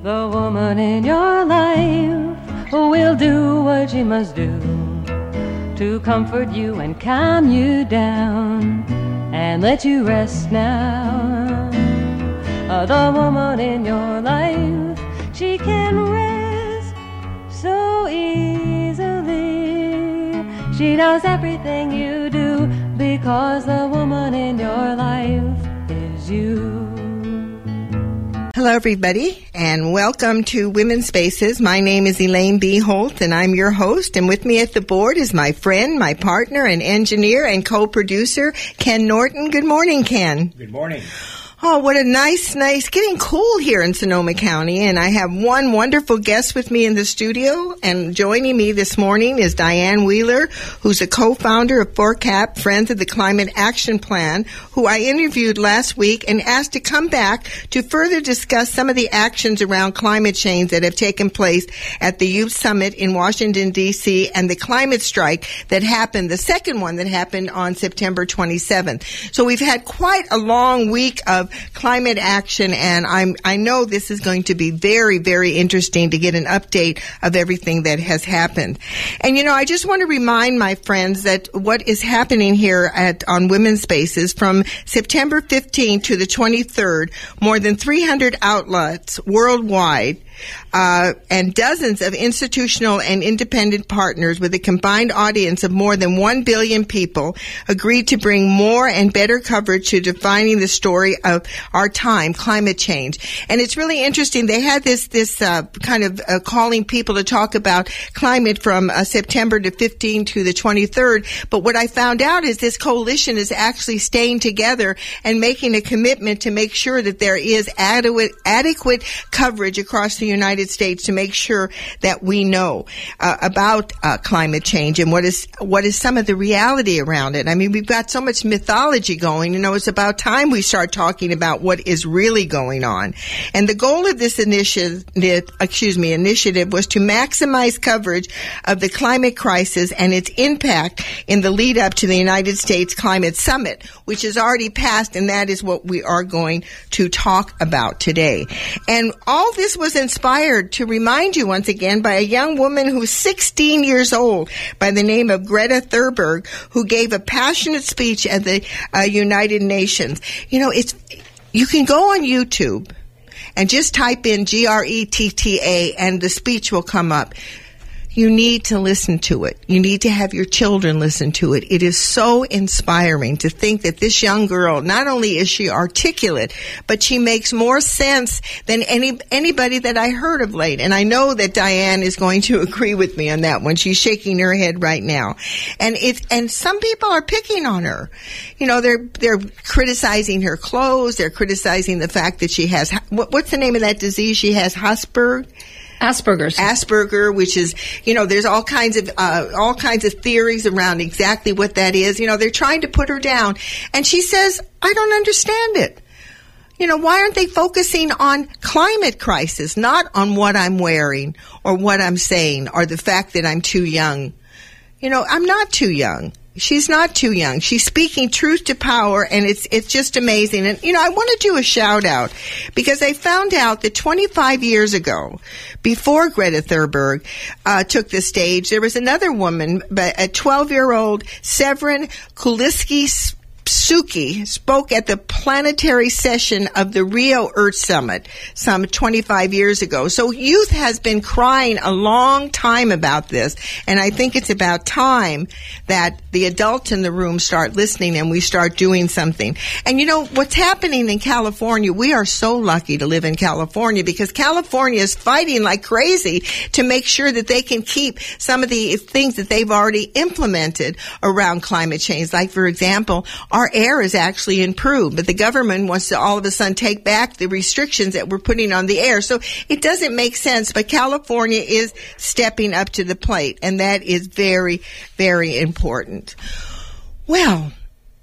The woman in your life will do what she must do to comfort you and calm you down and let you rest now. The woman in your life, she can rest so easily. She knows everything you do because the woman in your life is you. Hello, everybody, and welcome to Women's Spaces. My name is Elaine B. Holt, and I'm your host. And with me at the board is my friend, my partner, and engineer and co-producer, Ken Norton. Good morning, Ken. Good morning. Oh, what a nice, getting cool here in Sonoma County. And I have one wonderful guest with me in the studio. And joining me this morning is Diane Wheeler, who's a co-founder of FORCAP, Friends of the Climate Action Plan, who I interviewed last week and asked to come back to further discuss some of the actions around climate change that have taken place at the Youth Summit in Washington, D.C., and the climate strike that happened, the second one that happened on September 27th. So we've had quite a long week of climate action, and I know this is going to be very, very interesting to get an update of everything that has happened. And I just want to remind my friends that what is happening here on Women's Spaces from September 15th to the 23rd, more than 300 outlets worldwide and dozens of institutional and independent partners with a combined audience of more than 1 billion people agreed to bring more and better coverage to defining the story of our time, climate change. And it's really interesting. They had this kind of calling people to talk about climate from September to 15 to the 23rd. But what I found out is this coalition is actually staying together and making a commitment to make sure that there is adequate coverage across the United States to make sure that we know about climate change and what is some of the reality around it. I mean, we've got so much mythology going. It's about time we start talking about what is really going on. And the goal of this initiative was to maximize coverage of the climate crisis and its impact in the lead up to the United States Climate Summit, which has already passed, and that is what we are going to talk about today. And all this was inspired, to remind you once again, by a young woman who's 16 years old by the name of Greta Thunberg, who gave a passionate speech at the United Nations. You can go on YouTube and just type in GRETTA and the speech will come up. You need to listen to it. You need to have your children listen to it. It is so inspiring to think that this young girl, not only is she articulate, but she makes more sense than anybody that I heard of late. And I know that Diane is going to agree with me on that one. She's shaking her head right now. And some people are picking on her. They're criticizing her clothes. They're criticizing the fact that she has, what's the name of that disease? She has Asperger, which is, there's all kinds of theories around exactly what that is. They're trying to put her down. And she says, I don't understand it. Why aren't they focusing on climate crisis, not on what I'm wearing or what I'm saying or the fact that I'm too young? I'm not too young. She's not too young. She's speaking truth to power, and it's just amazing. And, I want to do a shout out because I found out that 25 years ago, before Greta Thunberg took the stage, there was another woman, a 12-year-old Severin Kuliski-Suki, spoke at the planetary session of the Rio Earth Summit some 25 years ago. So youth has been crying a long time about this, and I think it's about time that the adults in the room start listening and we start doing something. And what's happening in California, we are so lucky to live in California because California is fighting like crazy to make sure that they can keep some of the things that they've already implemented around climate change. Like, for example, our air is actually improved, but the government wants to all of a sudden take back the restrictions that we're putting on the air. So it doesn't make sense, but California is stepping up to the plate, and that is very, very important. Well,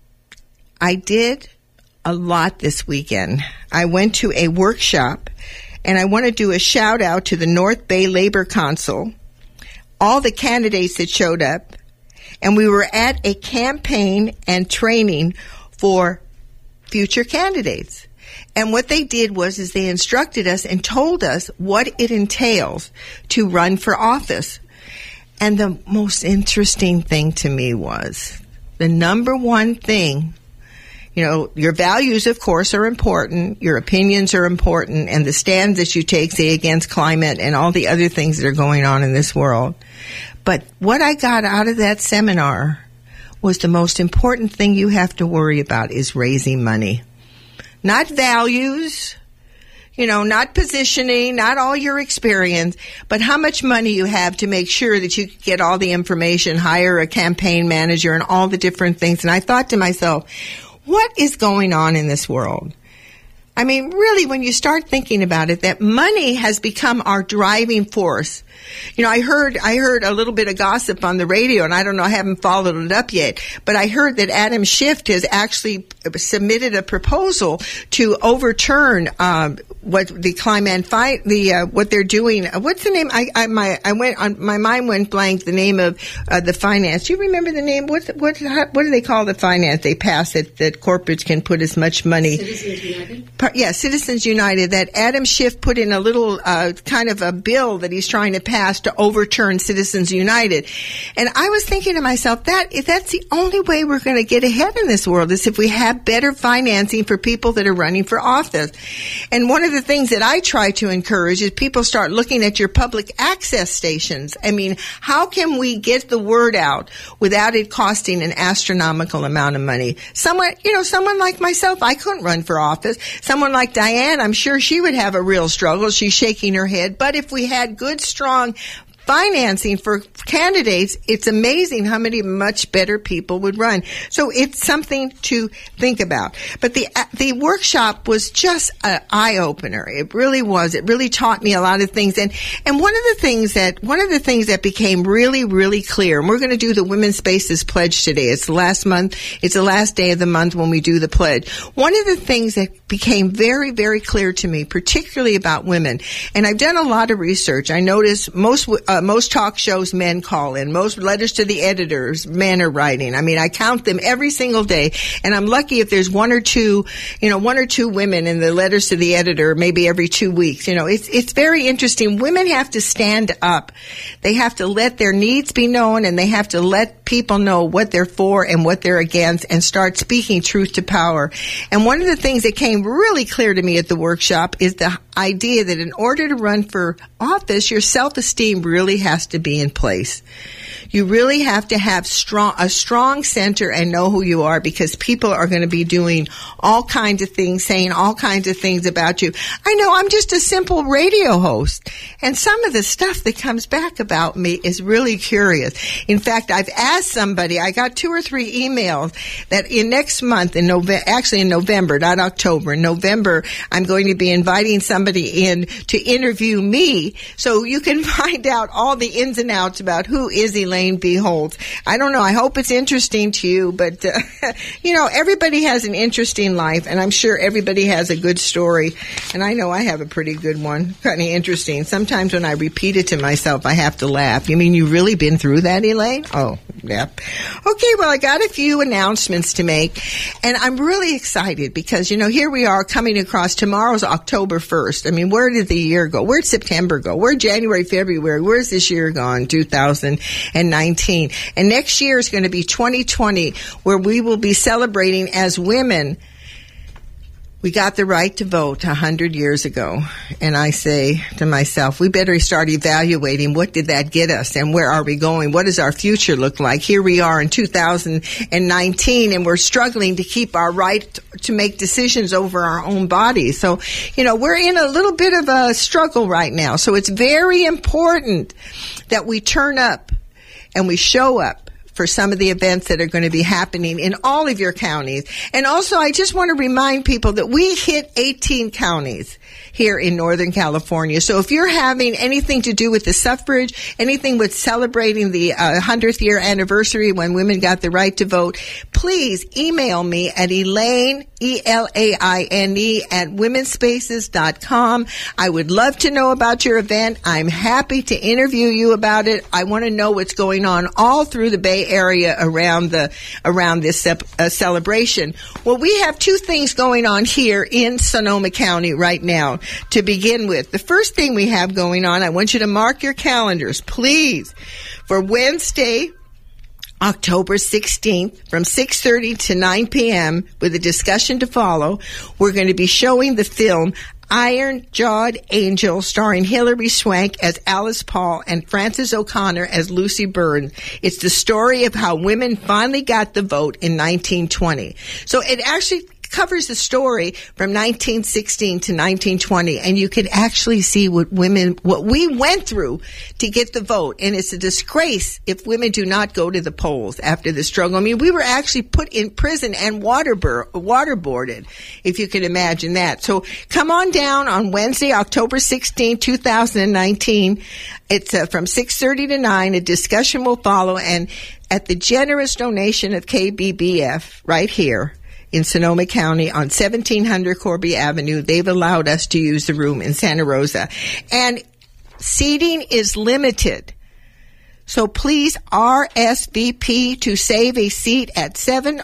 I did a lot this weekend. I went to a workshop, and I want to do a shout out to the North Bay Labor Council, all the candidates that showed up, and we were at a campaign and training for future candidates. And what they did was they instructed us and told us what it entails to run for office. And the most interesting thing to me was the number one thing, your values, of course, are important. Your opinions are important. And the stands that you take, say, against climate and all the other things that are going on in this world. But what I got out of that seminar was the most important thing you have to worry about is raising money. Not values, not positioning, not all your experience, but how much money you have to make sure that you get all the information, hire a campaign manager and all the different things. And I thought to myself, what is going on in this world? I mean, really, when you start thinking about it, that money has become our driving force. I heard a little bit of gossip on the radio, and I don't know, I haven't followed it up yet, but I heard that Adam Schiff has actually submitted a proposal to overturn what the climate fight, what they're doing. What's the name? My mind went blank. The name of the finance. Do you remember the name? What do they call the finance they pass that corporates can put as much money? Citizens United. Yeah, Citizens United. That Adam Schiff put in a little kind of a bill that he's trying to pass to overturn Citizens United. And I was thinking to myself, that's the only way we're going to get ahead in this world is if we have better financing for people that are running for office. And one of the things that I try to encourage is people start looking at your public access stations. I mean, how can we get the word out without it costing an astronomical amount of money? Someone like myself, I couldn't run for office. Someone like Diane, I'm sure she would have a real struggle. She's shaking her head. But if we had good, strong financing for candidates, it's amazing how many much better people would run. So it's something to think about. But the workshop was just an eye-opener. It really was. It really taught me a lot of things. And one of the things that became really, really clear, and we're going to do the Women's Spaces Pledge today. It's the last month. It's the last day of the month when we do the pledge. One of the things that became very, very clear to me, particularly about women, and I've done a lot of research. I noticed most talk shows men call in. Most letters to the editors men are writing. I mean, I count them every single day, and I'm lucky if there's one or two women in the letters to the editor maybe every 2 weeks. It's very interesting. Women have to stand up. They have to let their needs be known, and they have to let people know what they're for and what they're against and start speaking truth to power. And one of the things that came really clear to me at the workshop is the idea that in order to run for office, your self-esteem really has to be in place. You really have to have a strong center and know who you are, because people are going to be doing all kinds of things, saying all kinds of things about you. I know I'm just a simple radio host, and some of the stuff that comes back about me is really curious. In fact, I've asked somebody, I got 2 or 3 emails that in next month, in November, not October, in November, I'm going to be inviting somebody in to interview me so you can find out all the ins and outs about who is Elaine B. Holtz. I don't know. I hope it's interesting to you, but, everybody has an interesting life, and I'm sure everybody has a good story, and I know I have a pretty good one. Kind of interesting. Sometimes when I repeat it to myself, I have to laugh. You mean you've really been through that, Elaine? Oh, yeah. Okay, well, I got a few announcements to make, and I'm really excited because, here we are coming across tomorrow's October 1st. I mean, where did the year go? Where'd September go? Where'd January, February? Where's this year gone? 2019. And next year is going to be 2020, where we will be celebrating as women. We got the right to vote 100 years ago. And I say to myself, we better start evaluating what did that get us and where are we going? What does our future look like? Here we are in 2019, and we're struggling to keep our right to make decisions over our own bodies. So, we're in a little bit of a struggle right now. So it's very important that we turn up and we show up for some of the events that are going to be happening in all of your counties. And also, I just want to remind people that we hit 18 counties here in Northern California. So if you're having anything to do with the suffrage, anything with celebrating the 100th year anniversary when women got the right to vote, please email me at Elaine, ELAINE, at womenspaces.com. I would love to know about your event. I'm happy to interview you about it. I want to know what's going on all through the Bay area around this celebration. Well, we have two things going on here in Sonoma County right now. To begin with, the first thing we have going on, I want you to mark your calendars, please, for Wednesday, October 16th from 6:30 to 9 p.m. with a discussion to follow. We're going to be showing the film Iron Jawed Angel, starring Hilary Swank as Alice Paul and Frances O'Connor as Lucy Byrne. It's the story of how women finally got the vote in 1920. So it actually covers the story from 1916 to 1920, and you can actually see what we went through to get the vote. And it's a disgrace if women do not go to the polls after the struggle. I mean, we were actually put in prison and waterboarded, if you can imagine that. So come on down on Wednesday, October 16, 2019. It's from 6:30 to 9. A discussion will follow, and at the generous donation of KBBF right here in Sonoma County on 1700 Corby Avenue, they've allowed us to use the room in Santa Rosa. And seating is limited. So please RSVP to save a seat at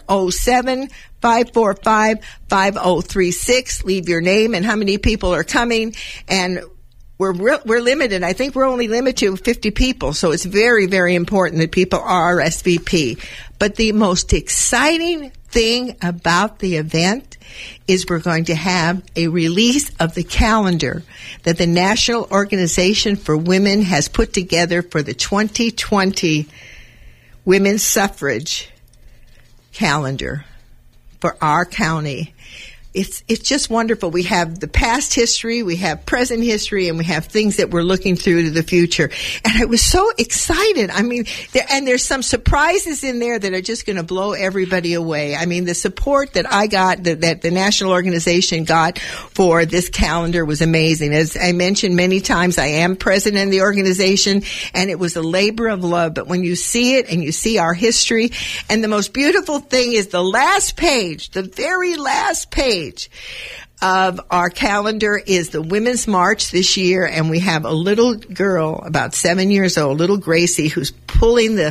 707-545-5036. Leave your name and how many people are coming. And we're limited. I think we're only limited to 50 people. So it's very, very important that people RSVP. But the most exciting thing about the event is we're going to have a release of the calendar that the National Organization for Women has put together for the 2020 Women's Suffrage calendar for our county. It's just wonderful. We have the past history, we have present history, and we have things that we're looking through to the future. And I was so excited. I mean, there's some surprises in there that are just going to blow everybody away. I mean, the support that I got, that the national organization got for this calendar was amazing. As I mentioned many times, I am president of the organization, and it was a labor of love. But when you see it and you see our history, and the most beautiful thing is the last page, the very last page of our calendar is the Women's March this year, and we have a little girl, about 7 years old, little Gracie, who's pulling the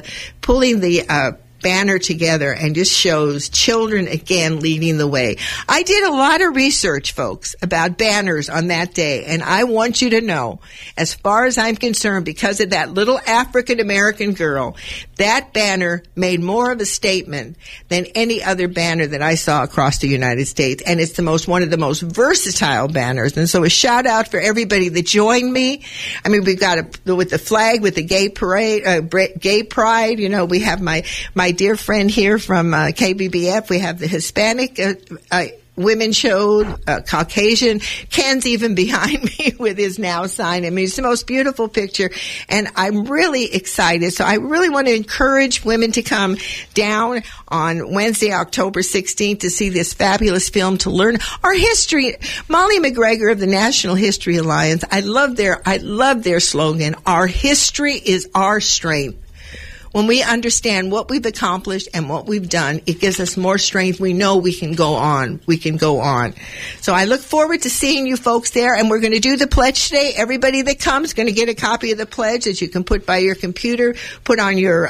banner together and just shows children again leading the way. I did a lot of research, folks, about banners on that day, and I want you to know, as far as I'm concerned, because of that little African American girl, that banner made more of a statement than any other banner that I saw across the United States, and it's one of the most versatile banners. And so a shout out for everybody that joined me. I mean, we've got with the flag, with the gay parade, gay pride. You know, we have my dear friend here from KBBF. We have the Hispanic women showed, Caucasian. Ken's even behind me with his now sign. I mean, it's the most beautiful picture, and I'm really excited. So I really want to encourage women to come down on Wednesday, October 16th to see this fabulous film, to learn our history. Molly McGregor of the National History Alliance, I love their slogan, "Our history is our strength." When we understand what we've accomplished and what we've done, it gives us more strength. We know we can go on. We can go on. So I look forward to seeing you folks there, and we're going to do the pledge today. Everybody that comes is going to get a copy of the pledge that you can put by your computer, put on your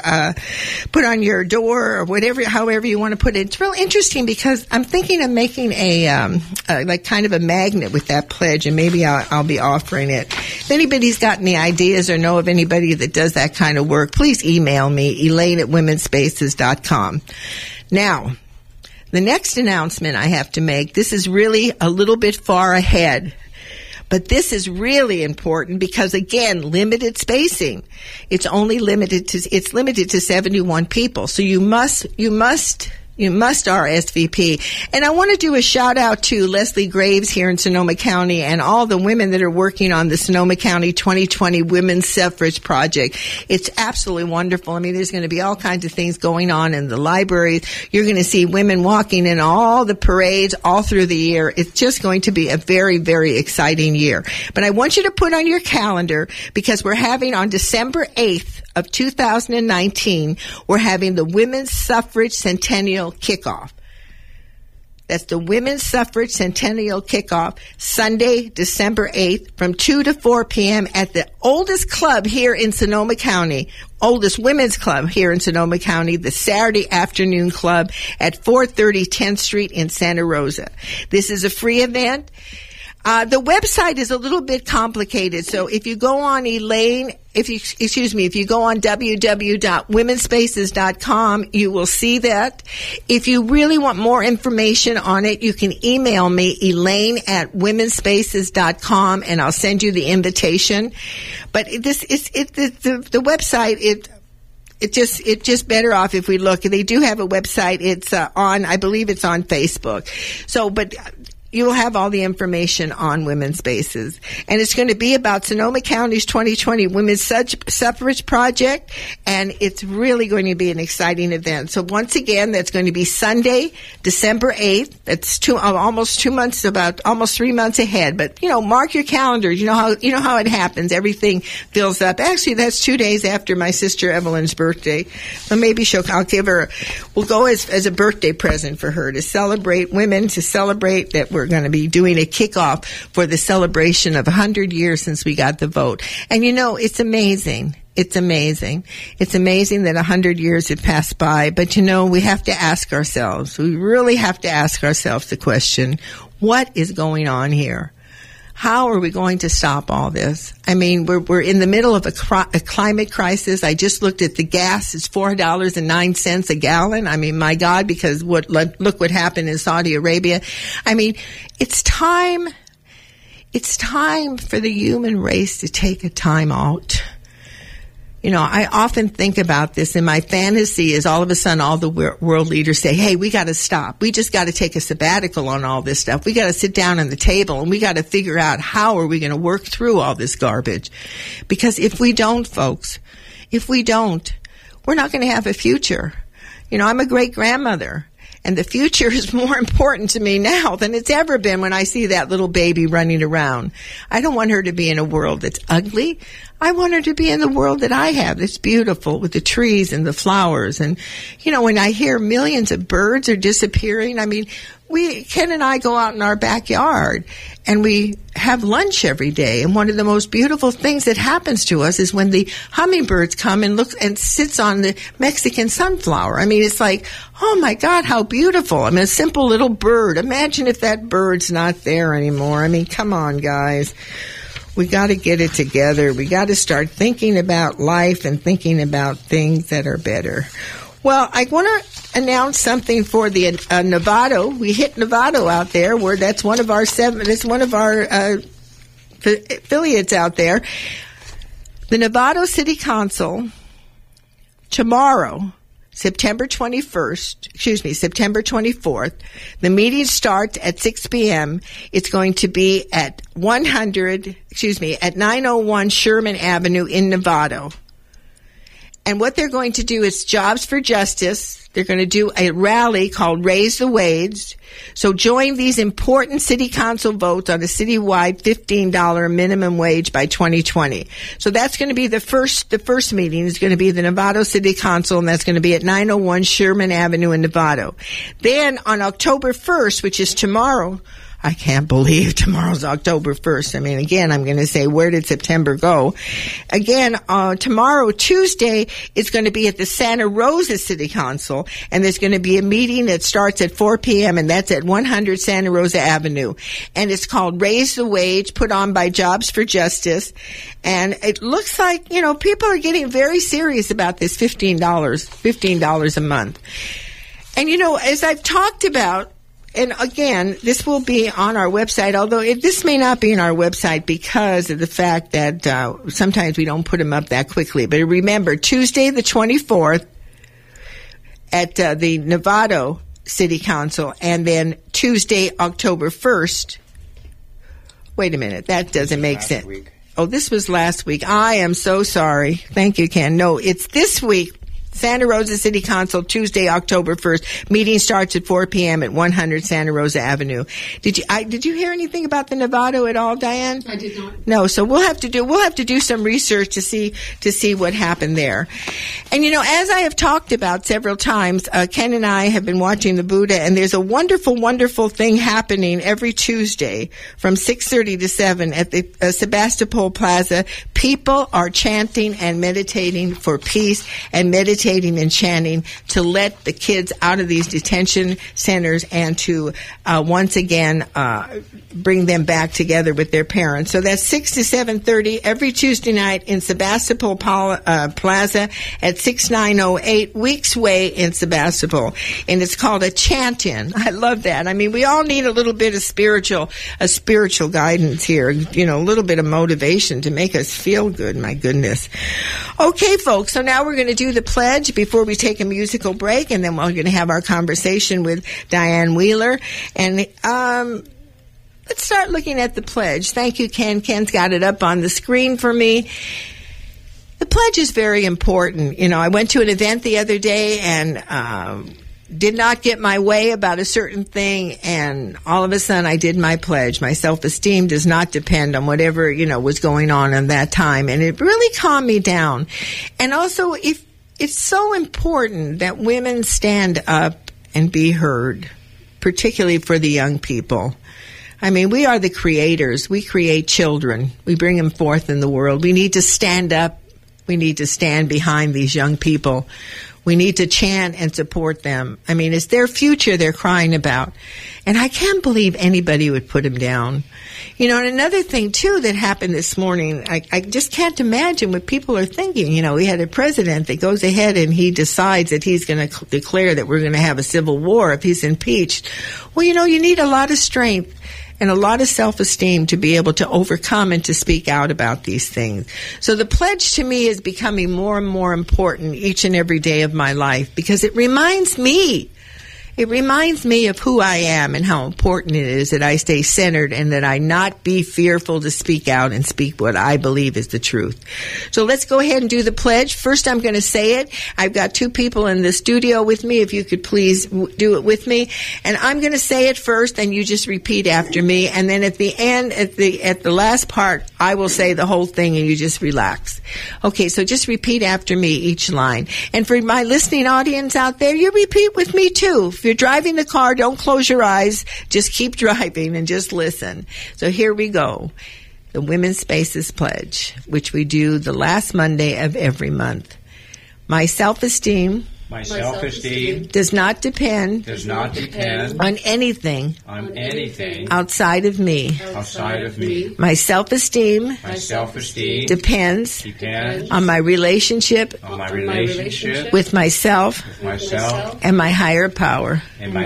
door, or whatever, however you want to put it. It's real interesting because I'm thinking of making like kind of a magnet with that pledge, and maybe I'll be offering it. If anybody's got any ideas or know of anybody that does that kind of work, please email me, Elaine@womenspaces.com. Now, the next announcement I have to make, this is really a little bit far ahead, but this is really important because, again, limited spacing. It's limited to 71 people. So you must RSVP. And I want to do a shout out to Leslie Graves here in Sonoma County and all the women that are working on the Sonoma County 2020 Women's Suffrage Project. It's absolutely wonderful. I mean, there's going to be all kinds of things going on in the libraries. You're going to see women walking in all the parades all through the year. It's just going to be a very, very exciting year. But I want you to put on your calendar, because we're having on December 8th of 2019, we're having the Women's Suffrage Centennial Kickoff. That's the Women's Suffrage Centennial Kickoff, Sunday, December 8th, from 2 to 4 p.m. at the oldest club here in Sonoma County, oldest women's club here in Sonoma County, the Saturday Afternoon Club at 430 10th Street in Santa Rosa. This is a free event. The website is a little bit complicated, so if you go on if you go on www.womenspaces.com, you will see that. If you really want more information on it, you can email me, Elaine@womenspaces.com, and I'll send you the invitation. But the website, It's just better off if we look. They do have a website. It's I believe it's on Facebook. So, but you will have all the information on Women's Spaces. And it's going to be about Sonoma County's 2020 Women's Suffrage Project, and it's really going to be an exciting event. So once again, that's going to be Sunday, December 8th. That's almost 3 months ahead. But, mark your calendars. You know how it happens. Everything fills up. Actually, that's 2 days after my sister Evelyn's birthday. So maybe we'll go as a birthday present for her to celebrate women, to celebrate that we're going to be doing a kickoff for the celebration of 100 years since we got the vote. And it's amazing. It's amazing. It's amazing that 100 years have passed by. But we have to ask ourselves, we really have to ask ourselves the question, what is going on here? How are we going to stop all this? I mean, we're in the middle of a climate crisis. I just looked at the gas. It's $4.09 a gallon. I mean, my God, because look what happened in Saudi Arabia. I mean, it's time for the human race to take a time out. I often think about this, and my fantasy is all of a sudden all the world leaders say, hey, we got to stop. We just got to take a sabbatical on all this stuff. We got to sit down on the table, and we got to figure out how are we going to work through all this garbage. Because if we don't, folks, we're not going to have a future. I'm a great-grandmother. And the future is more important to me now than it's ever been when I see that little baby running around. I don't want her to be in a world that's ugly. I want her to be in the world that I have that's beautiful with the trees and the flowers. And, when I hear millions of birds are disappearing, I mean, Ken and I go out in our backyard and we have lunch every day. And one of the most beautiful things that happens to us is when the hummingbirds come and look and sits on the Mexican sunflower. I mean, it's like, oh my God, how beautiful. I mean, a simple little bird. Imagine if that bird's not there anymore. I mean, come on, guys. We got to get it together. We got to start thinking about life and thinking about things that are better. Well, I want to announce something for the Novato. We hit Novato out there, where that's one of our affiliates out there. The Novato City Council tomorrow, September 24th. The meeting starts at 6 p.m. It's going to be at 901 Sherman Avenue in Novato. And what they're going to do is Jobs for Justice. They're going to do a rally called Raise the Wage. So join these important city council votes on a citywide $15 minimum wage by 2020. So that's going to be the first meeting is going to be the Novato City Council, and that's going to be at 901 Sherman Avenue in Novato. Then on October 1st, which is tomorrow, I can't believe tomorrow's October 1st. I mean, again, I'm going to say, where did September go? Again, tomorrow, Tuesday, it's going to be at the Santa Rosa City Council, and there's going to be a meeting that starts at 4 p.m., and that's at 100 Santa Rosa Avenue. And it's called Raise the Wage, put on by Jobs for Justice. And it looks like, people are getting very serious about this $15 a month. And, as I've talked about, and again, this will be on our website, although this may not be on our website because of the fact that sometimes we don't put them up that quickly. But remember, Tuesday the 24th at the Novato City Council, and then Tuesday, October 1st. Wait a minute, that doesn't make sense. Oh, this was last week. I am so sorry. Thank you, Ken. No, it's this week. Santa Rosa City Council, Tuesday, October 1st. Meeting starts at 4 p.m. at 100 Santa Rosa Avenue. Did you hear anything about the Novato at all, Diane? I did not. No, so we'll have to do some research to see what happened there. And as I have talked about several times, Ken and I have been watching the Buddha, and there's a wonderful, wonderful thing happening every Tuesday from 6:30 to 7 at the Sebastopol Plaza. People are chanting and meditating for peace and meditating and chanting to let the kids out of these detention centers and to once again bring them back together with their parents. So that's 6 to 7:30 every Tuesday night in Sebastopol Plaza at 6908 Weeks Way in Sebastopol. And it's called a chant-in. I love that. I mean, we all need a little bit of spiritual guidance here, a little bit of motivation to make us feel good. My goodness. Okay, folks, so now we're going to do the pledge before we take a musical break, and then we're going to have our conversation with Diane Wheeler. And let's start looking at the pledge. Thank you, Ken. Ken's got it up on the screen for me. The pledge is very important. I went to an event the other day and did not get my way about a certain thing, and all of a sudden I did my pledge. My self-esteem does not depend on whatever, was going on in that time, and it really calmed me down. And also, if it's so important that women stand up and be heard, particularly for the young people. I mean, we are the creators. We create children. We bring them forth in the world. We need to stand up. We need to stand behind these young people. We need to chant and support them. I mean, it's their future they're crying about. And I can't believe anybody would put them down. And another thing, too, that happened this morning, I just can't imagine what people are thinking. We had a president that goes ahead and he decides that he's going to declare that we're going to have a civil war if he's impeached. Well, you need a lot of strength and a lot of self-esteem to be able to overcome and to speak out about these things. So the pledge to me is becoming more and more important each and every day of my life because it reminds me of who I am and how important it is that I stay centered and that I not be fearful to speak out and speak what I believe is the truth. So let's go ahead and do the pledge. First, I'm going to say it. I've got two people in the studio with me. If you could please do it with me. And I'm going to say it first and you just repeat after me. And then at the end, at the last part, I will say the whole thing and you just relax. Okay, so just repeat after me each line. And for my listening audience out there, you repeat with me too. If you're driving the car, don't close your eyes. Just keep driving and just listen. So here we go. The Women's Spaces Pledge, which we do the last Monday of every month. My self-esteem does not depend on anything outside of me. My self-esteem depends on my relationship with myself and my higher power.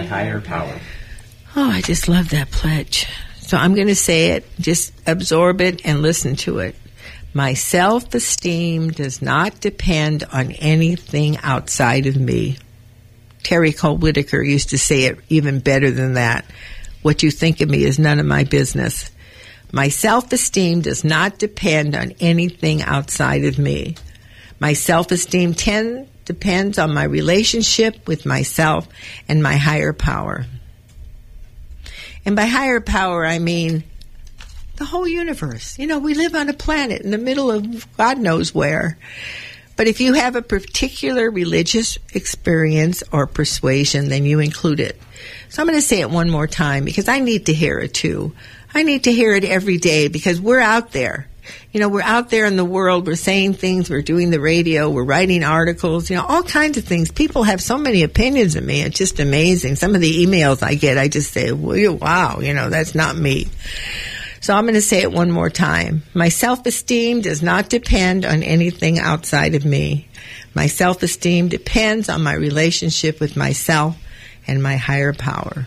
Oh, I just love that pledge. So I'm going to say it, just absorb it and listen to it. My self-esteem does not depend on anything outside of me. Terry Cole Whitaker used to say it even better than that. What you think of me is none of my business. My self-esteem does not depend on anything outside of me. My self-esteem depends on my relationship with myself and my higher power. And by higher power, I mean the whole universe. We live on a planet in the middle of God knows where. But if you have a particular religious experience or persuasion, then you include it. So I'm going to say it one more time because I need to hear it too. I need to hear it every day because we're out there. We're out there in the world. We're saying things. We're doing the radio. We're writing articles. All kinds of things. People have so many opinions of me. It's just amazing. Some of the emails I get, I just say, wow, that's not me. So I'm going to say it one more time. My self-esteem does not depend on anything outside of me. My self-esteem depends on my relationship with myself and my higher power.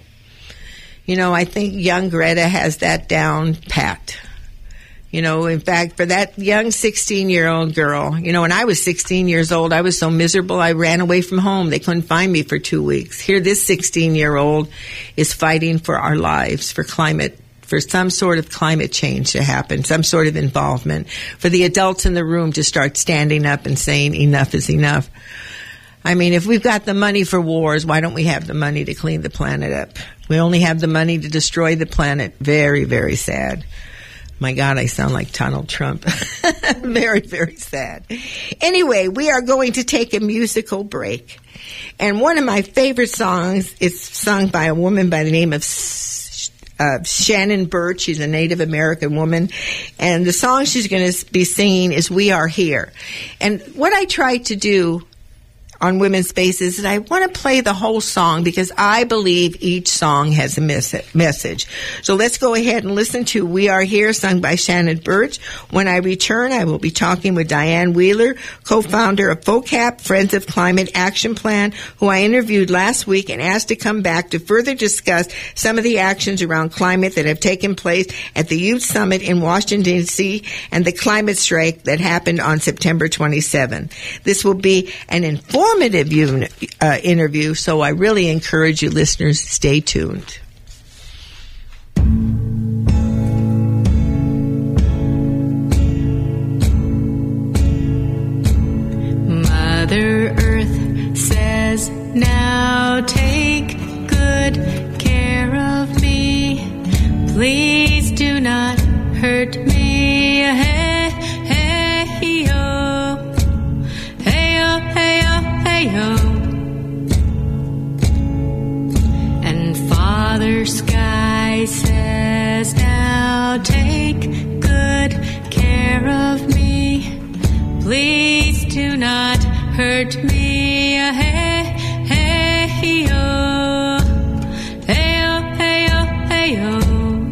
I think young Greta has that down pat. In fact, for that young 16-year-old girl, when I was 16 years old, I was so miserable, I ran away from home. They couldn't find me for 2 weeks. Here, this 16-year-old is fighting for our lives, for climate for some sort of climate change to happen, some sort of involvement, for the adults in the room to start standing up and saying enough is enough. I mean, if we've got the money for wars, why don't we have the money to clean the planet up? We only have the money to destroy the planet. Very, very sad. My God, I sound like Donald Trump. Very, very sad. Anyway, we are going to take a musical break. And one of my favorite songs is sung by a woman by the name of Shannon Birch. She's a Native American woman. And the song she's going to be singing is We Are Here. And what I try to do on Women's Spaces is I want to play the whole song because I believe each song has a message. So let's go ahead and listen to We Are Here, sung by Shannon Birch. When I return, I will be talking with Diane Wheeler, co-founder of FOCAP, Friends of Climate Action Plan, who I interviewed last week and asked to come back to further discuss some of the actions around climate that have taken place at the Youth Summit in Washington, D.C., and the climate strike that happened on September 27. This will be an informative interview, so I really encourage you listeners, stay tuned. Mother Earth says, now take good care of me. Please do not hurt me. Hey, hey, yo. Hey, yo, hey, yo, hey, yo. And Father Sky says, now take good care of me. Please do not hurt me. Hey, hey, yo. Hey, yo, hey, yo, hey, yo.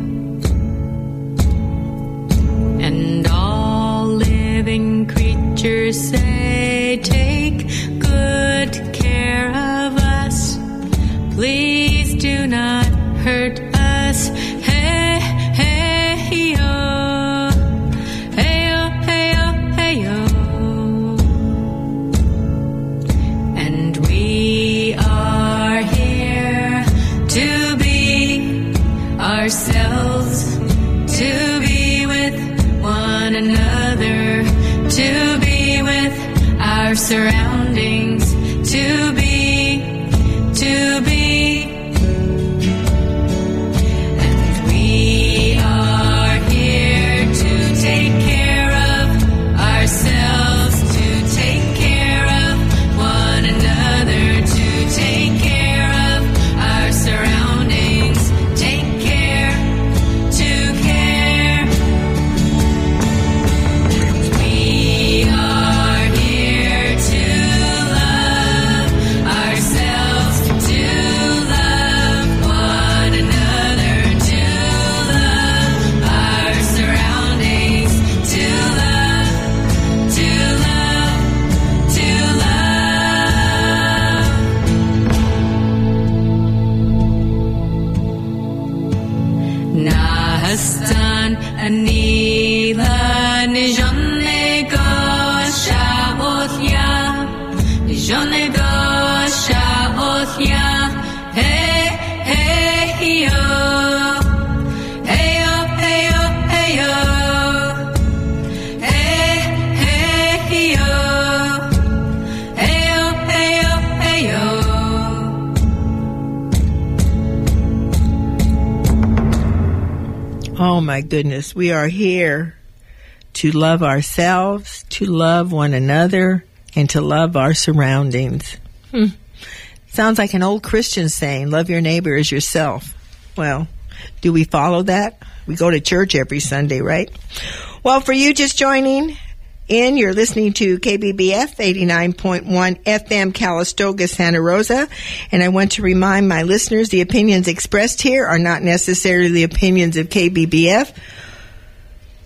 And all living creatures say, take good care of us. Please do not hurt us. Hey, hey, yo. Hey, yo, hey, yo, hey, yo. And we are here to be ourselves, to be with one another, to be with our surroundings, to be. And we are here to take care of ourselves, to take care of one another, to take care of our surroundings, take care, to care. And we are here to love ourselves, to love one another, to love our surroundings, to love, to love, to love. Nahastan anila nijone gosha othya, nijone gosha othya. Hey, hey, yo. Hey, yo, hey, yo, hey, yo. Hey, hey, yo. Hey, yo, hey, yo, hey, yo. Oh my goodness, we are here to love ourselves, to love one another, and to love our surroundings. Sounds like an old Christian saying, love your neighbor as yourself. Well, do we follow that? We go to church every Sunday, right? Well, for you just joining in, you're listening to KBBF 89.1 FM Calistoga, Santa Rosa. And I want to remind my listeners, the opinions expressed here are not necessarily the opinions of KBBF,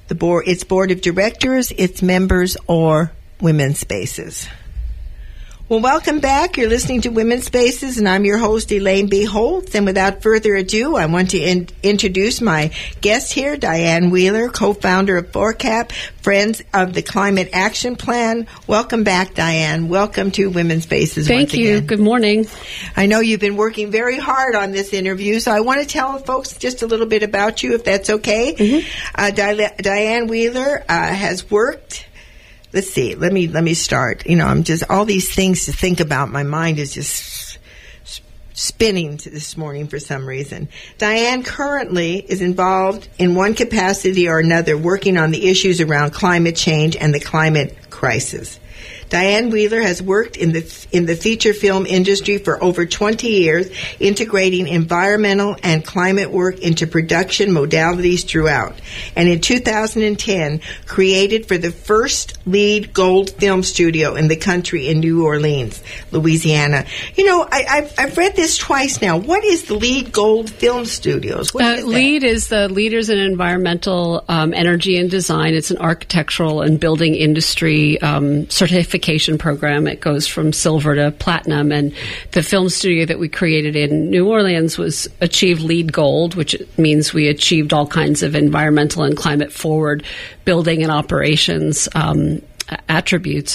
its board of directors, its members, or Women's Spaces. Well, welcome back. You're listening to Women's Spaces, and I'm your host, Elaine B. Holtz. And without further ado, I want to introduce my guest here, Diane Wheeler, co-founder of FORCAP, Friends of the Climate Action Plan. Welcome back, Diane. Welcome to Women's Spaces. Thank you. Again. Good morning. I know you've been working very hard on this interview, so I want to tell folks just a little bit about you, if that's okay. Mm-hmm. Diane Wheeler has worked. Let's see. Let me start. I'm just all these things to think about. My mind is just spinning this morning for some reason. Diane currently is involved in one capacity or another working on the issues around climate change and the climate crisis. Diane Wheeler has worked in the feature film industry for over 20 years, integrating environmental and climate work into production modalities throughout. And in 2010, created for the first LEED Gold film studio in the country in New Orleans, Louisiana. I've read this twice now. What is the LEED Gold Film Studios? LEED is the Leaders in Environmental Energy and Design. It's an architectural and building industry certification program. It goes from silver to platinum, and the film studio that we created in New Orleans was achieved LEED Gold, which means we achieved all kinds of environmental and climate forward building and operations attributes.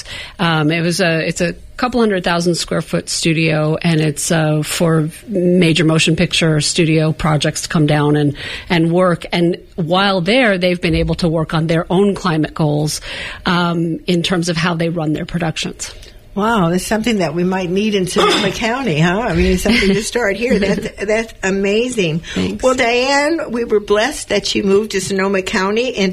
It's a couple 100,000 square foot studio, and it's for major motion picture studio projects to come down and work. And while there, they've been able to work on their own climate goals in terms of how they run their productions. Wow, that's something that we might need in Sonoma County, huh? I mean, it's something to start here. That's amazing. Thanks. Well, Diane, we were blessed that you moved to Sonoma County in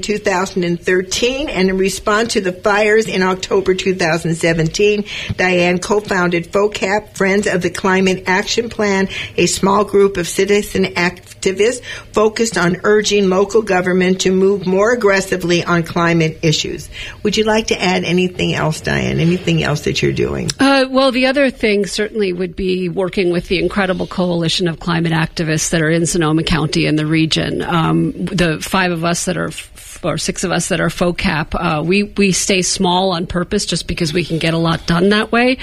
2013, and in response to the fires in October 2017, Diane co-founded FOCAP, Friends of the Climate Action Plan, a small group of citizen activists focused on urging local government to move more aggressively on climate issues. Would you like to add anything else, Diane? Anything else that you're doing? Well, the other thing certainly would be working with the incredible coalition of climate activists that are in Sonoma County and the region. The 5 of us that are or 6 of us that are FOCAP, we stay small on purpose just because we can get a lot done that way.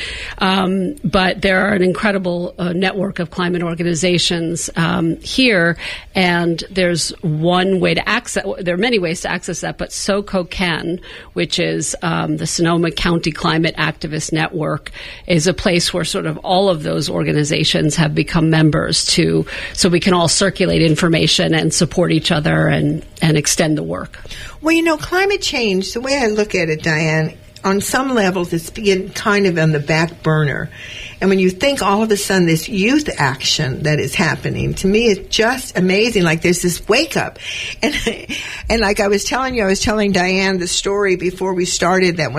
But there are an incredible network of climate organizations here, and there's one way to access. There are many ways to access that, but SoCoCan, which is the Sonoma County Climate Activist Network, is a place where sort of all of those organizations have become members so we can all circulate information and support each other and extend the work. Well, climate change, the way I look at it, Diane, on some levels it's been kind of on the back burner. And when you think all of a sudden this youth action that is happening, to me it's just amazing. Like there's this wake up. And like I was telling Diane the story before we started that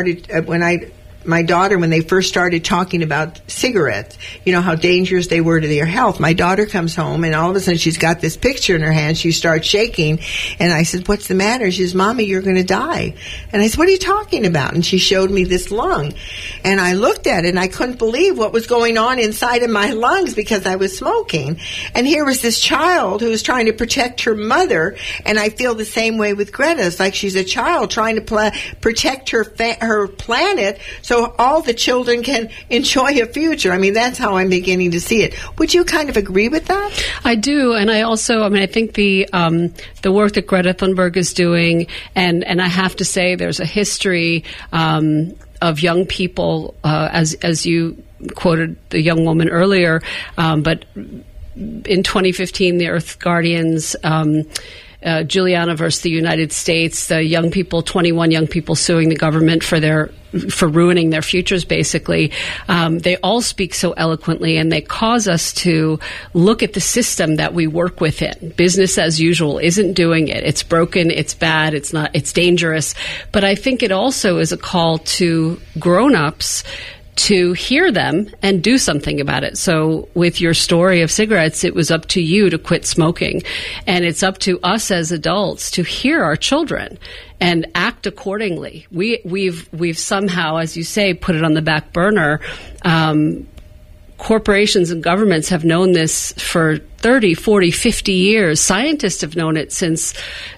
my daughter, when they first started talking about cigarettes, how dangerous they were to their health. My daughter comes home, and all of a sudden she's got this picture in her hand. She starts shaking, and I said, "What's the matter?" She says, "Mommy, you're going to die." And I said, "What are you talking about?" And she showed me this lung. And I looked at it, and I couldn't believe what was going on inside of my lungs because I was smoking. And here was this child who was trying to protect her mother, and I feel the same way with Greta. It's like she's a child trying to protect her planet so all the children can enjoy a future. I mean, that's how I'm beginning to see it. Would you kind of agree with that? I do, and I also, I think the work that Greta Thunberg is doing, and I have to say, there's a history of young people, as you quoted the young woman earlier, but in 2015, the Earth Guardians. Juliana versus the United States, the young people, 21 young people suing the government for ruining their futures, basically. They all speak so eloquently, and they cause us to look at the system that we work within. Business as usual isn't doing it. It's broken, it's bad, it's dangerous. But I think it also is a call to grown-ups to hear them and do something about it. So with your story of cigarettes, it was up to you to quit smoking. And it's up to us as adults to hear our children and act accordingly. We've somehow, as you say, put it on the back burner. Corporations and governments have known this for 30, 40, 50 years. Scientists have known it since,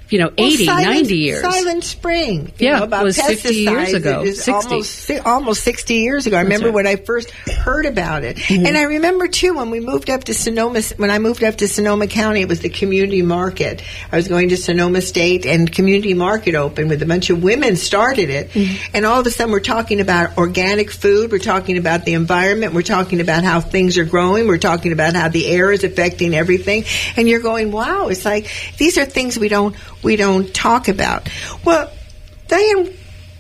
80, 90 years. Silent Spring. About it was 50 years ago. 60. Almost 60 years ago. I remember when I first heard about it. Mm-hmm. And I remember, too, when we moved up to when I moved up to Sonoma County, it was the community market. I was going to Sonoma State, and community market opened with a bunch of women started it. Mm-hmm. And all of a sudden, we're talking about organic food. We're talking about the environment. We're talking about how things are growing. We're talking about how the air is affecting everything. And you're going, wow, it's like these are things we don't talk about. Well, Diane,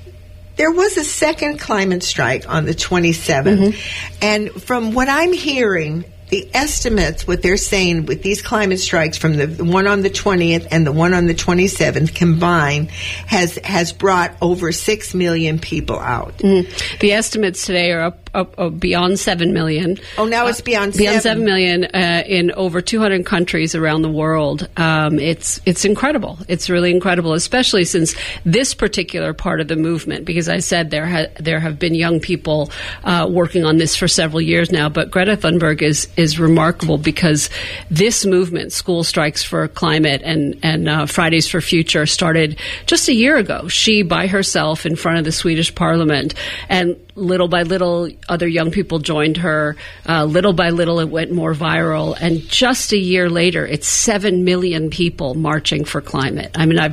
there was a second climate strike on the 27th. Mm-hmm. And from what I'm hearing, the estimates, what they're saying with these climate strikes from the one on the 20th and the one on the 27th combined has brought over 6 million people out. Mm. The estimates today are up beyond 7 million. Oh, now it's beyond 7 million in over 200 countries around the world. It's incredible. It's really incredible, especially since this particular part of the movement, because I said there have been young people working on this for several years now, but Greta Thunberg is remarkable because this movement, School Strikes for Climate and Fridays for Future, started just a year ago. She, by herself, in front of the Swedish Parliament, and little by little, other young people joined her. Little by little, it went more viral. And just a year later, it's 7 million people marching for climate. I mean, I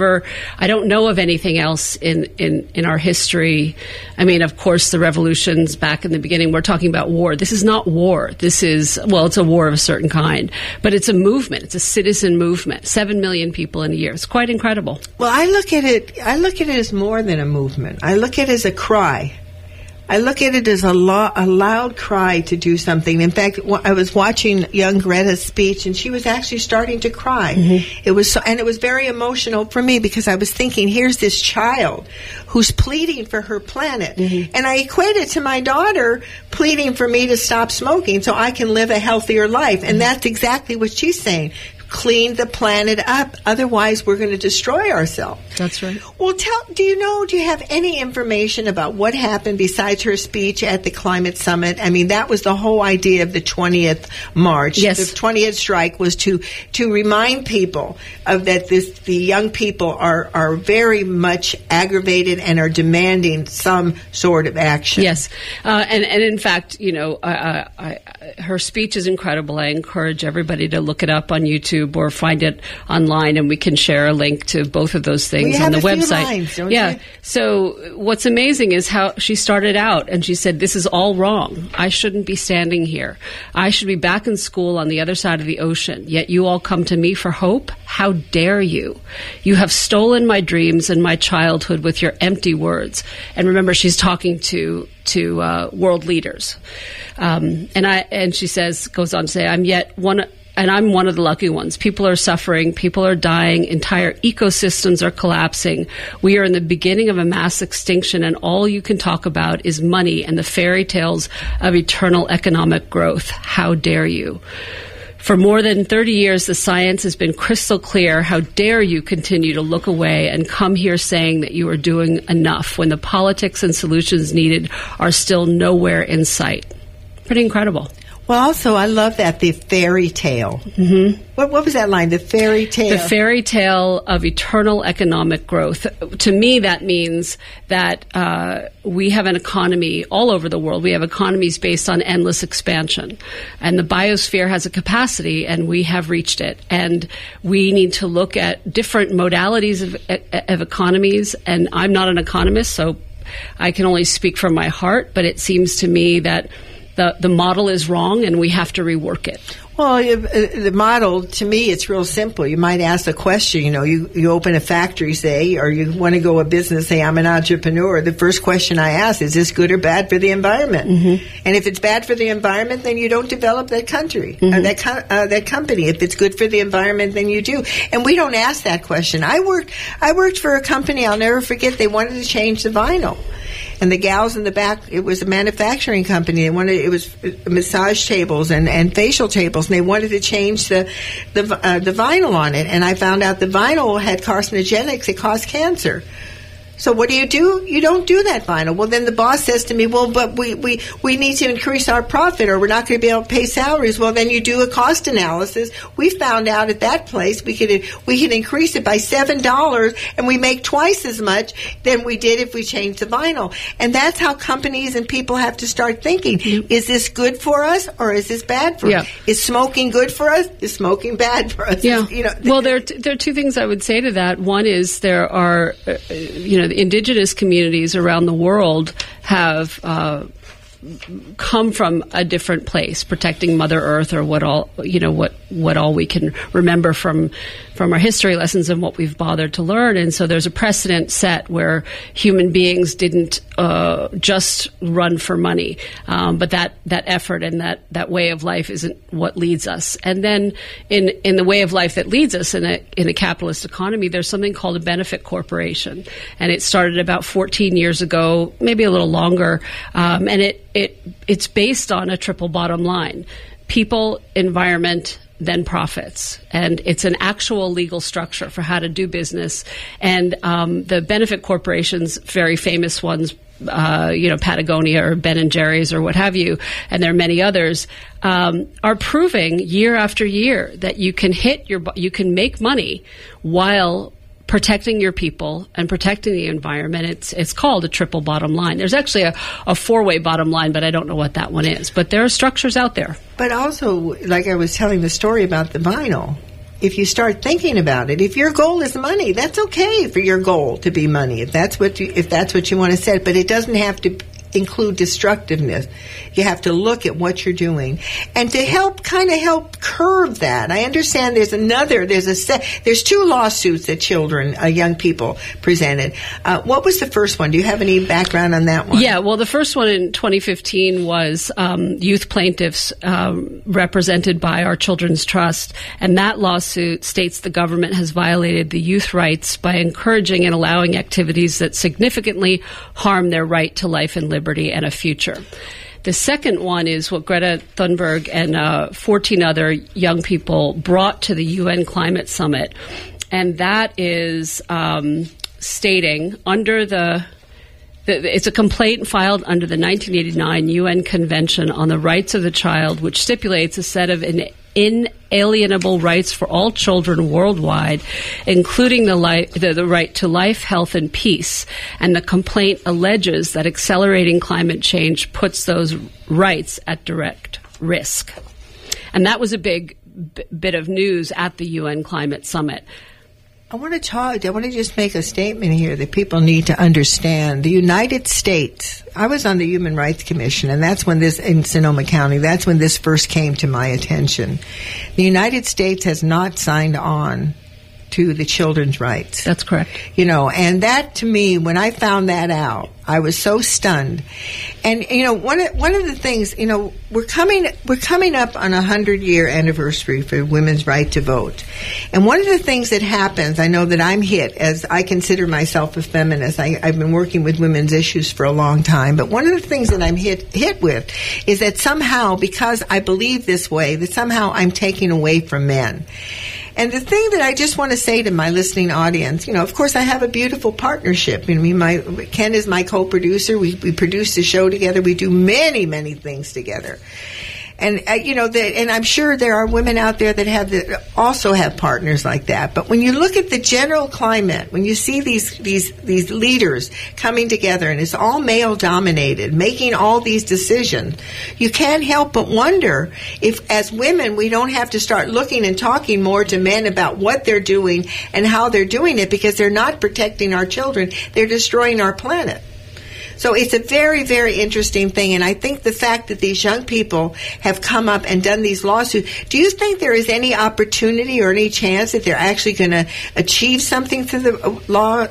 don't know of anything else in our history. I mean, of course, the revolutions back in the beginning, we're talking about war. This is not war. This is, it's a war of a certain kind. But it's a movement. It's a citizen movement. 7 million people in a year. It's quite incredible. Well, I look at it as more than a movement. I look at it as a cry. I look at it as a loud cry to do something. In fact, I was watching young Greta's speech, and she was actually starting to cry. Mm-hmm. It was very emotional for me because I was thinking, here's this child who's pleading for her planet, mm-hmm. and I equate it to my daughter pleading for me to stop smoking so I can live a healthier life, and mm-hmm. that's exactly what she's saying. Clean the planet up. Otherwise, we're going to destroy ourselves. That's right. Well, do you have any information about what happened besides her speech at the climate summit? I mean, that was the whole idea of the 20th march. Yes. The 20th strike was to remind people of that the young people are very much aggravated and are demanding some sort of action. Yes. And in fact, her speech is incredible. I encourage everybody to look it up on YouTube or find it online, and we can share a link to both of those things on the website. Lines, don't yeah. you? So what's amazing is how she started out, and she said, "This is all wrong. I shouldn't be standing here. I should be back in school on the other side of the ocean. Yet you all come to me for hope? How dare you? You have stolen my dreams and my childhood with your empty words." And remember, she's talking to world leaders, and she goes on to say, I'm one of the lucky ones. People are suffering. People are dying. Entire ecosystems are collapsing. We are in the beginning of a mass extinction, and all you can talk about is money and the fairy tales of eternal economic growth. How dare you? For more than 30 years, the science has been crystal clear. How dare you continue to look away and come here saying that you are doing enough when the politics and solutions needed are still nowhere in sight? Pretty incredible. Well, also, I love that, the fairy tale. Mm-hmm. What was that line, the fairy tale? The fairy tale of eternal economic growth. To me, that means that we have an economy all over the world. We have economies based on endless expansion. And the biosphere has a capacity, and we have reached it. And we need to look at different modalities of economies. And I'm not an economist, so I can only speak from my heart, but it seems to me that the model is wrong, and we have to rework it. Well, the model, to me, it's real simple. You might ask a question, you open a factory, say, or you want to go a business, say, I'm an entrepreneur. The first question I ask, is this good or bad for the environment? Mm-hmm. And if it's bad for the environment, then you don't develop that country, mm-hmm. that company. If it's good for the environment, then you do. And we don't ask that question. I worked for a company, I'll never forget, they wanted to change the vinyl. And the gals in the back, it was a manufacturing company. It was massage tables and facial tables, and they wanted to change the vinyl on it. And I found out the vinyl had carcinogenics. It caused cancer. So what do? You don't do that vinyl. Well, then the boss says to me, well, but we need to increase our profit, or we're not going to be able to pay salaries. Well, then you do a cost analysis. We found out at that place we could increase it by $7, and we make twice as much than we did if we changed the vinyl. And that's how companies and people have to start thinking. Is this good for us, or is this bad for us? Is smoking good for us? Is smoking bad for us? Yeah. Well, there are two things I would say to that. One is there are, the indigenous communities around the world have come from a different place, protecting Mother Earth, or what all we can remember from our history lessons and what we've bothered to learn. And so there's a precedent set where human beings didn't just run for money, but that effort and that way of life isn't what leads us. And then in the way of life that leads us in a capitalist economy, there's something called a benefit corporation, and it started about 14 years ago, maybe a little longer, and it's based on a triple bottom line: people, environment, then profits. And it's an actual legal structure for how to do business. And the benefit corporations, very famous ones, Patagonia or Ben and Jerry's or what have you, and there are many others, are proving year after year that you can make money while protecting your people and protecting the environment. It's called a triple bottom line. There's actually a four-way bottom line, but I don't know what that one is. But there are structures out there. But also, like I was telling the story about the vinyl, if you start thinking about it, if your goal is money, that's okay for your goal to be money, if that's what you want to set. But it doesn't have to include destructiveness. You have to look at what you're doing, and to help curb that. I understand there's two lawsuits that young people presented. What was the first one? Do you have any background on that one? Yeah, well, the first one in 2015 was youth plaintiffs represented by our Children's Trust, and that lawsuit states the government has violated the youth rights by encouraging and allowing activities that significantly harm their right to life and liberty and a future. The second one is what Greta Thunberg and 14 other young people brought to the UN Climate Summit, and that is stating it's a complaint filed under the 1989 UN Convention on the Rights of the Child, which stipulates a set of inalienable rights for all children worldwide, including the right to life, health, and peace. And the complaint alleges that accelerating climate change puts those rights at direct risk. And that was a big bit of news at the UN Climate Summit. I want to just make a statement here that people need to understand. The United States, I was on the Human Rights Commission, and that's when in Sonoma County, that's when this first came to my attention. The United States has not signed on to the children's rights. That's correct. And that, to me, when I found that out, I was so stunned. And one of the things, we're coming up on 100-year anniversary for women's right to vote. And one of the things that happens, I know that I'm hit, as I consider myself a feminist. I've been working with women's issues for a long time. But one of the things that I'm hit with is that somehow, because I believe this way, that somehow I'm taking away from men. And the thing that I just want to say to my listening audience, of course, I have a beautiful partnership. Ken is my co-producer. We produce the show together. We do many, many things together. And and I'm sure there are women out there that also have partners like that. But when you look at the general climate, when you see these leaders coming together, and it's all male dominated, making all these decisions, you can't help but wonder if, as women, we don't have to start looking and talking more to men about what they're doing and how they're doing it, because they're not protecting our children; they're destroying our planet. So it's a very, very interesting thing, and I think the fact that these young people have come up and done these lawsuits, do you think there is any opportunity or any chance that they're actually going to achieve something through the law?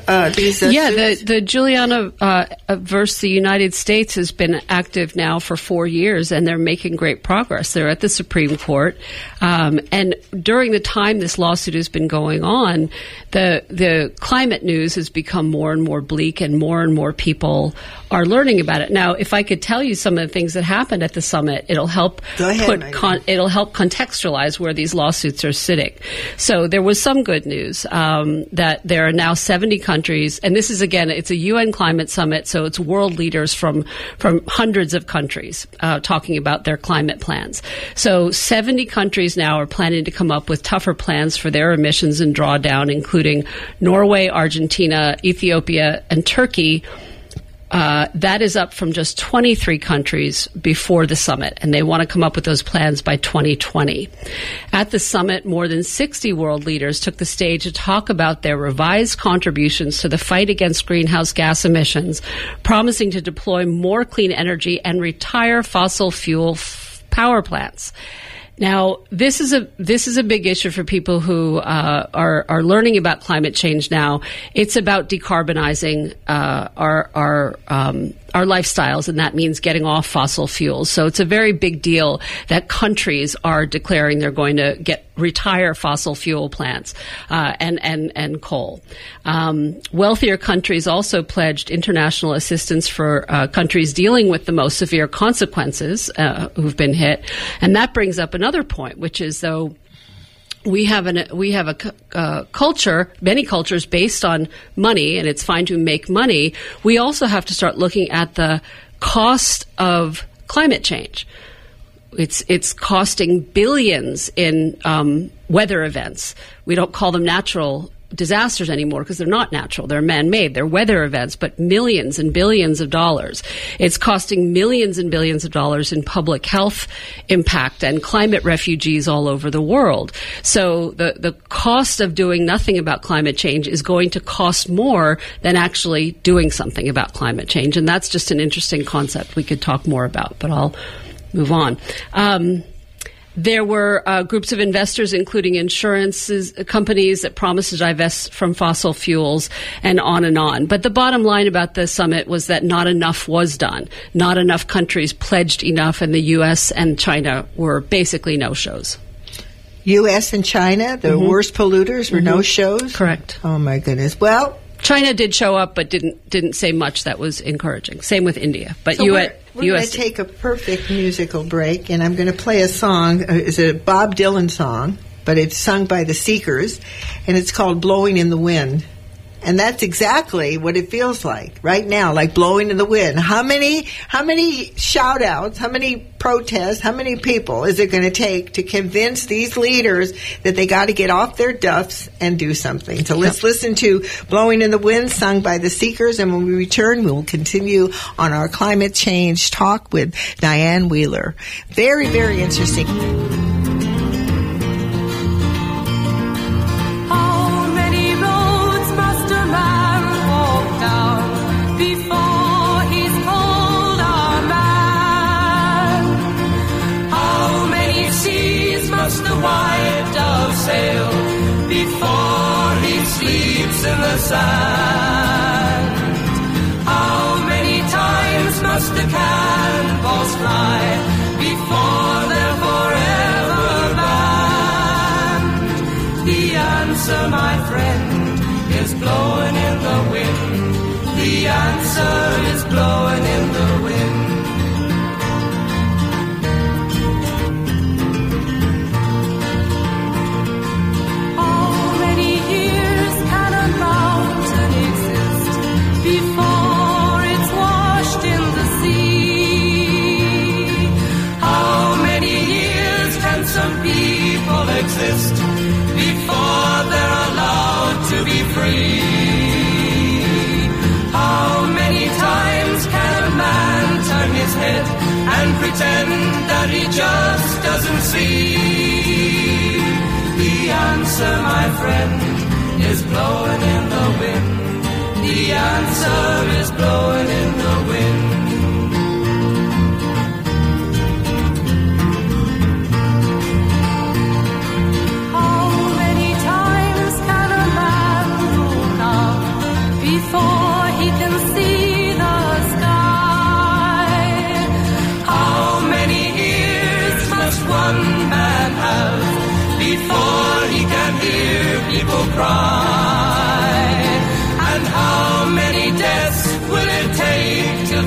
The Juliana versus the United States has been active now for 4 years, and they're making great progress. They're at the Supreme Court, and during the time this lawsuit has been going on, the climate news has become more and more bleak, and more people are learning about it. Now, if I could tell you some of the things that happened at the summit, it'll help it'll help contextualize where these lawsuits are sitting. So there was some good news that there are now 70 countries, and this is, again, it's a UN climate summit, so it's world leaders from hundreds of countries talking about their climate plans. So 70 countries now are planning to come up with tougher plans for their emissions and drawdown, including Norway, Argentina, Ethiopia, and Turkey. That is up from just 23 countries before the summit, and they want to come up with those plans by 2020. At the summit, more than 60 world leaders took the stage to talk about their revised contributions to the fight against greenhouse gas emissions, promising to deploy more clean energy and retire fossil fuel power plants. Now, this is a big issue for people who are learning about climate change now. It's about decarbonizing our lifestyles, and that means getting off fossil fuels. So it's a very big deal that countries are declaring they're going to retire fossil fuel plants and coal. Wealthier countries also pledged international assistance for countries dealing with the most severe consequences who've been hit, and that brings up another point, which is, though, we have a culture, many cultures based on money, and it's fine to make money. We also have to start looking at the cost of climate change. It's costing billions in weather events. We don't call them natural disasters anymore because they're not natural. They're man-made. They're weather events, but millions and billions of dollars. It's costing millions and billions of dollars in public health impact and climate refugees all over the world. So the cost of doing nothing about climate change is going to cost more than actually doing something about climate change. And that's just an interesting concept we could talk more about, but I'll move on. There were groups of investors, including insurance companies, that promised to divest from fossil fuels, and on and on. But the bottom line about the summit was that not enough was done. Not enough countries pledged enough, and the U.S. and China were basically no-shows. U.S. and China, the worst polluters, were no-shows? Correct. Oh, my goodness. Well, China did show up, but didn't say much that was encouraging. Same with India. But so we're going to take a perfect musical break, and I'm going to play a song. It's a Bob Dylan song, but it's sung by the Seekers, and it's called "Blowing in the Wind." And that's exactly what it feels like right now, like blowing in the wind. How many shout-outs, how many protests, how many people is it going to take to convince these leaders that they got to get off their duffs and do something? So let's listen to "Blowing in the Wind," sung by the Seekers, and when we return, we will continue on our climate change talk with Diane Wheeler. Very, very interesting. The white dove sail before he sleeps in the sand? How many times must the cannonballs fly before they're forever banned? The answer, my friend, is blowing in the wind. The answer is blowing in the wind. Exist before they're allowed to be free. How many times can a man turn his head and pretend that he just doesn't see? The answer, my friend, is blowing in the wind. The answer is blowing in the wind. Before he can see the sky, how many ears must one man have before he can hear people cry? And how many deaths will it take till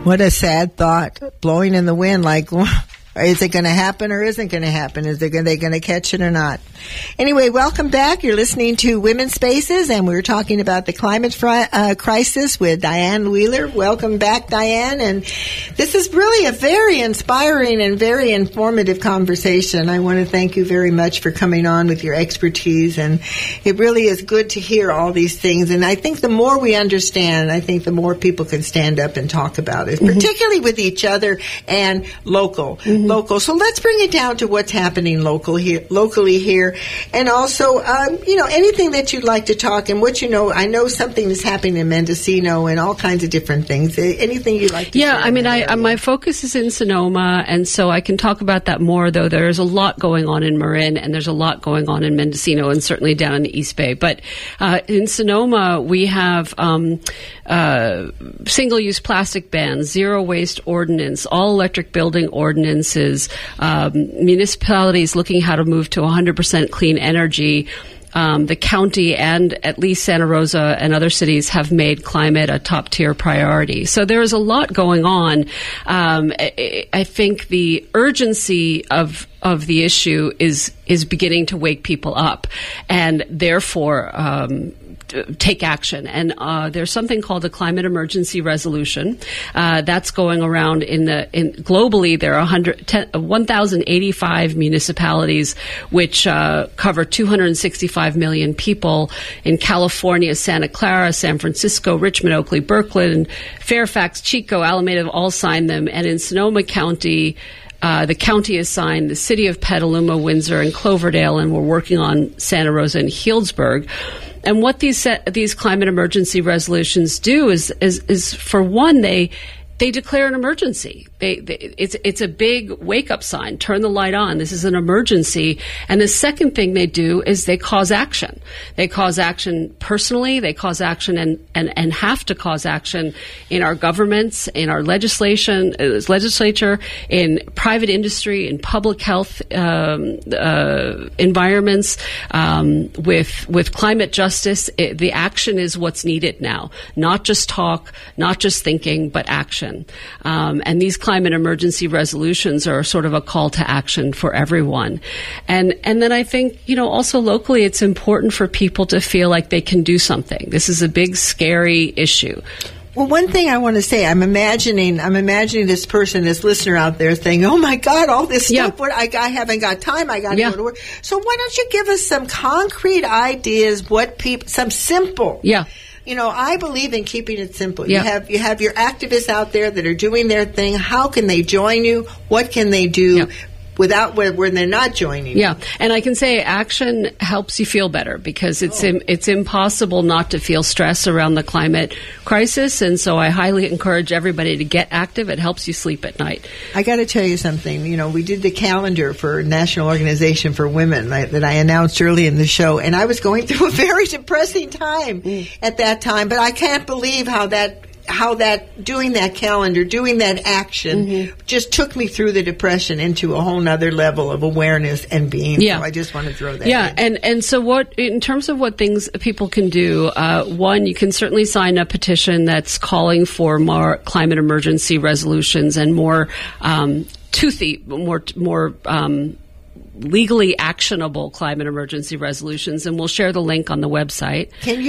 What a sad thought, blowing in the wind. Like, is it going to happen or isn't going to happen? Are they going to catch it or not? Anyway, welcome back. You're listening to Women's Spaces, and we're talking about the climate crisis with Diane Wheeler. Welcome back, Diane. And this is really a very inspiring and very informative conversation. I want to thank you very much for coming on with your expertise, and it really is good to hear all these things. And I think the more we understand, I think the more people can stand up and talk about it, particularly with each other and local. So let's bring it down to what's happening locally here. And also, anything that you'd like to talk and what you know. I know something is happening in Mendocino and all kinds of different things. Anything you'd like to share? Yeah, I mean, my focus is in Sonoma, and so I can talk about that more, though there's a lot going on in Marin, and there's a lot going on in Mendocino, and certainly down in the East Bay. But in Sonoma, we have single-use plastic bans, zero-waste ordinance, all-electric building ordinances, municipalities looking how to move to 100% clean energy. The county and at least Santa Rosa and other cities have made climate a top-tier priority. So there is a lot going on. I think the urgency of the issue is beginning to wake people up, and therefore take action. And there's something called a climate emergency resolution that's going around globally. There are 1,085 municipalities which cover 265 million people. In California, Santa Clara, San Francisco, Richmond, Oakley, Berkeley, Fairfax, Chico, Alameda all signed them. And in Sonoma County, the county has signed, the city of Petaluma, Windsor, and Cloverdale, and we're working on Santa Rosa and Healdsburg. And what these climate emergency resolutions do is for one, they declare an emergency. It's a big wake-up sign. Turn the light on. This is an emergency. And the second thing they do is they cause action. They cause action personally. They cause action and have to cause action in our governments, in our legislature, in private industry, in public health environments, with climate justice. The action is what's needed now. Not just talk, not just thinking, but action. And these climate emergency resolutions are sort of a call to action for everyone. And then I think, also locally, it's important for people to feel like they can do something. This is a big, scary issue. Well, one thing I want to say, I'm imagining this person, this listener out there saying, oh my God, all this stuff, I haven't got time, I got to go to work. So why don't you give us some concrete ideas, some simple. Yeah. I believe in keeping it simple. Yeah. You have your activists out there that are doing their thing. How can they join you? What can they do when they're not joining? Yeah, and I can say action helps you feel better because it's impossible not to feel stress around the climate crisis, and so I highly encourage everybody to get active. It helps you sleep at night. I got to tell you something. We did the calendar for National Organization for Women that I announced early in the show, and I was going through a very depressing time at that time, but I can't believe how that doing that calendar, doing that action just took me through the depression into a whole nother level of awareness and being. Yeah. So I just want to throw that in. And so in terms of what things people can do, one, you can certainly sign a petition that's calling for more climate emergency resolutions and more toothy, more legally actionable climate emergency resolutions, and we'll share the link on the website.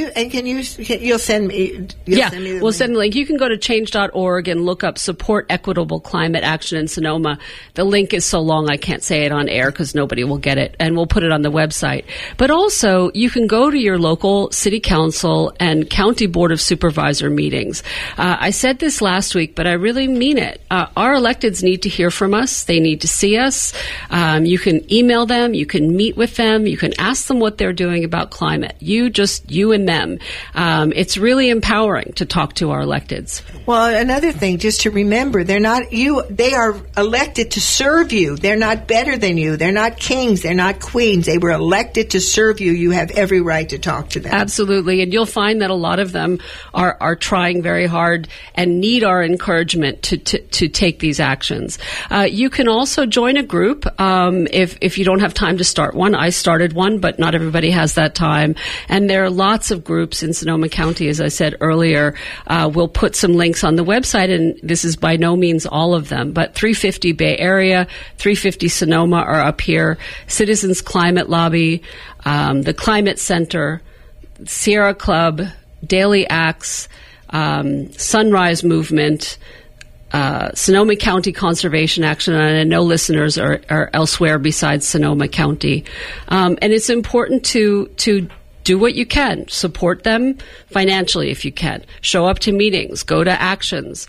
You'll send me. We'll send the link. You can go to change.org and look up support equitable climate action in Sonoma. The link is so long I can't say it on air because nobody will get it, and we'll put it on the website. But also, you can go to your local city council and county board of supervisor meetings. I said this last week, but I really mean it. Our electeds need to hear from us. They need to see us. You can email them, you can meet with them, you can ask them what they're doing about climate. You and them. It's really empowering to talk to our electeds. Well, another thing, just to remember, they are elected to serve you. They're not better than you. They're not kings. They're not queens. They were elected to serve you. You have every right to talk to them. Absolutely. And you'll find that a lot of them are trying very hard and need our encouragement to take these actions. You can also join a group. if you don't have time to start one, I started one, but not everybody has that time. And there are lots of groups in Sonoma County, as I said earlier. We'll put some links on the website, and this is by no means all of them, but 350 Bay Area, 350 Sonoma are up here, Citizens Climate Lobby, the Climate Center, Sierra Club, Daily Acts, Sunrise Movement, Sonoma County Conservation Action, and I know listeners are elsewhere besides Sonoma County. And it's important to do what you can. Support them financially if you can. Show up to meetings. Go to actions.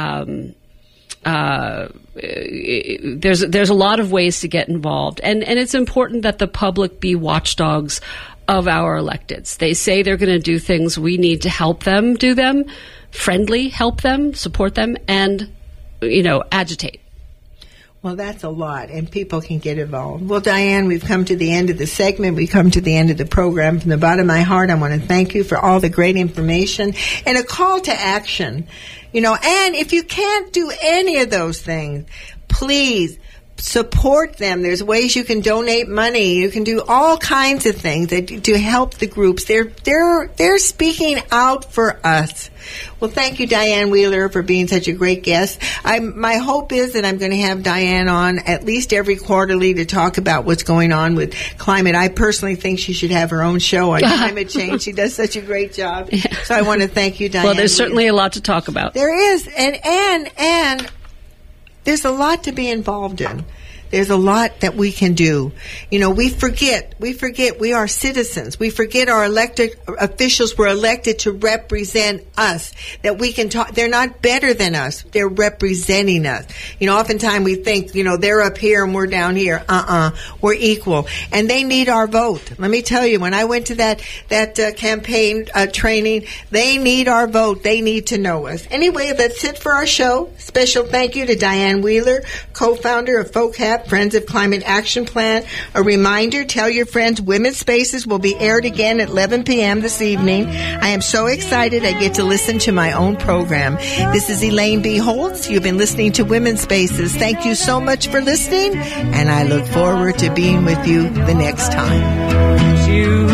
There's a lot of ways to get involved. And it's important that the public be watchdogs of our electeds. They say they're going to do things. We need to help them do them. Friendly, help them, support them, and, agitate. Well, that's a lot, and people can get involved. Well, Diane, we've come to the end of the segment. We've come to the end of the program. From the bottom of my heart, I want to thank you for all the great information and a call to action. And if you can't do any of those things, please support them. There's ways you can donate money. You can do all kinds of things to help the groups. They're speaking out for us. Well, thank you, Diane Wheeler, for being such a great guest. My hope is that I'm going to have Diane on at least every quarterly to talk about what's going on with climate. I personally think she should have her own show on climate change. She does such a great job. Yeah. So I want to thank you, Diane. Well, there's certainly a lot to talk about. There is, and there's a lot to be involved in. There's a lot that we can do. We forget we are citizens. We forget our elected officials were elected to represent us, that we can talk. They're not better than us. They're representing us. Oftentimes we think, they're up here and we're down here. We're equal. And they need our vote. Let me tell you, when I went to that campaign training, they need our vote. They need to know us. Anyway, that's it for our show. Special thank you to Diane Wheeler, co-founder of FOCAP, Friends of Climate Action Plan. A reminder, tell your friends Women's Spaces will be aired again at 11 p.m. this evening. I am so excited I get to listen to my own program. This is Elaine B. Holtz. You've been listening to Women's Spaces. Thank you so much for listening, and I look forward to being with you the next time. You,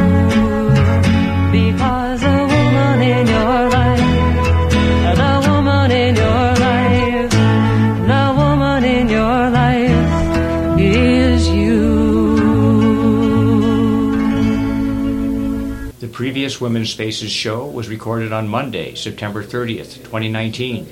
because a woman in your life, the woman in your life, the woman in your life is you. The previous Women's Spaces show was recorded on Monday, September 30th, 2019.